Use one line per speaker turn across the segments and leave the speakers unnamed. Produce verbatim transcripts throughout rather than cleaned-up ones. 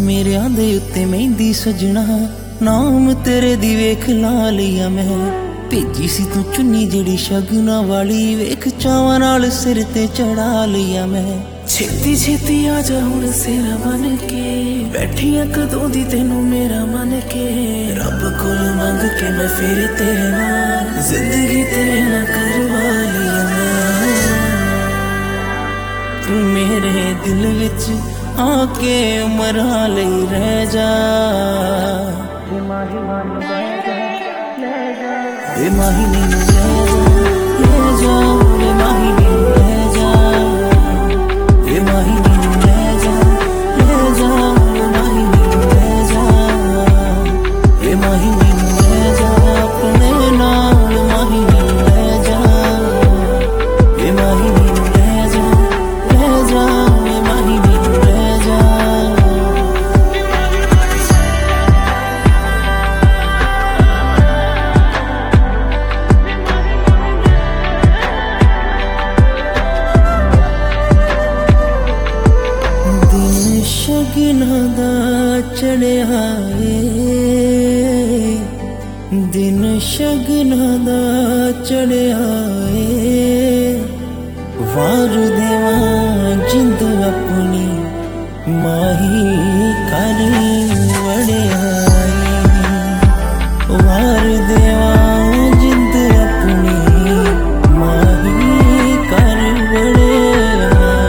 मेरिया दे उत्ते मेहंदी सजना नाम तेरे दी वेख ला लिया मैं भेजी सी तू चुन्नी जड़ी शगुना वाली वेख चावां नाल सिर ते चढ़ा लिया मैं
छेती छेती आ जा हुण सिर बन के बैठिया कदों दी तेनू मेरा मन के रब कोल मंग के मैं फिर तेरे नाल जिंदगी तेरे नाल करवा लिया मैं
तू मेरे दिल विच आके उमरा लई रह जा ए माही ले जा ले जा ए माही ले जा ए माही ले जा ले जा ए माही ले जा ए माही ले जा अपने नाल माही ले जा ए माही ले जा ले जा ए माही ले जा शगना दा चढ़िया दिन शगना दा चढ़िया वार देवा जिंद अपनी माही कर वड़िया वार देवा जिंद अपनी माही कर वड़िया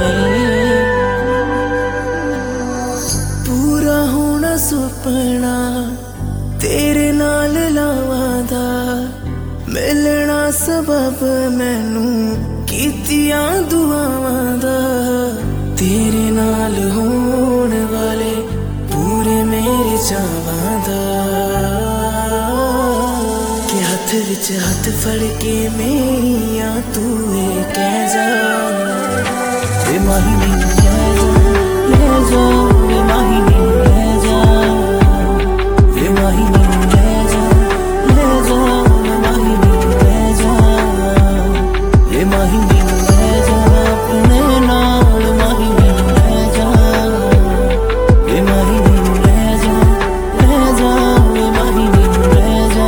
पूरा होना सुपना तेरे नाल लावादा मिलना सबब मैनू कीतियां दुआवां दा तेरे नाल होने वाले पूरे मेरे चावां दा कि हथ विच हथ फड़ के मेरिया तू कह जा
ए माही ले जा ले जा ए माही ले जा ए माही ले जा ले जा ए माही ले जा ए माही ले जा अपने नाल माही ले जा ए माही ले जा ले जा ए माही ले जा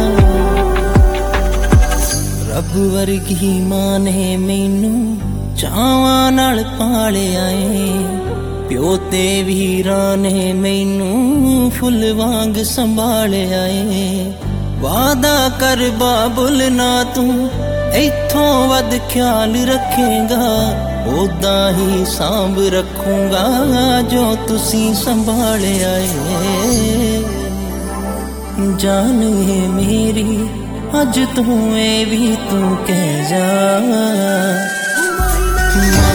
रब वर्गी मां ने मैनू चावां नाल पालिया ए प्यो ते वीरां ने मैनू फुल वांग संभालिया ए वादा कर बाबुल ना तू इथों वध ख्याल रखेगा ओदा ही सांभ रखूंगा जो तुसी संभालिया ए जान है मेरी अज तू ए भी तू कह जा।